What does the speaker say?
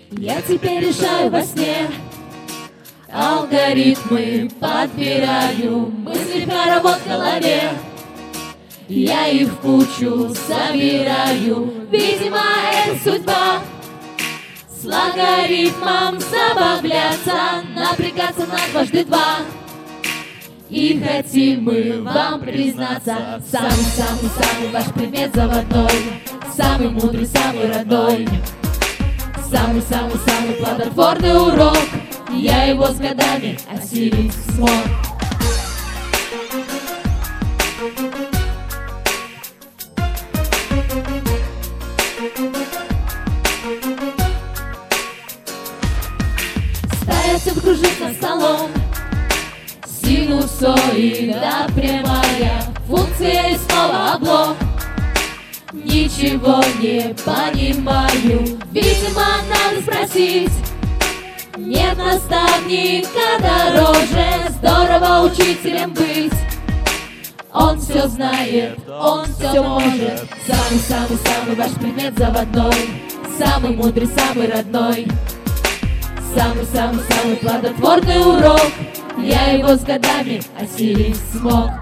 Я теперь решаю во сне, алгоритмы подбираю, мысли в хоровод в голове. Я их в кучу собираю, видимо, это судьба. С логарифмом забавляться, напрягаться на дважды два. И хотим мы вам признаться, самый-самый-самый ваш предмет заводной, самый мудрый, самый родной, самый-самый-самый плодотворный урок. Я его с годами осилить смог. Старайся кружить над столом, синусоида прямая, функция и снова облом. Ничего не понимаю, видимо, надо спросить. Нет наставника дороже, здорово учителем быть. Он все знает, он все может, самый-самый-самый ваш предмет заводной, самый мудрый, самый родной, самый-самый-самый плодотворный урок. Я его с годами осилить смог.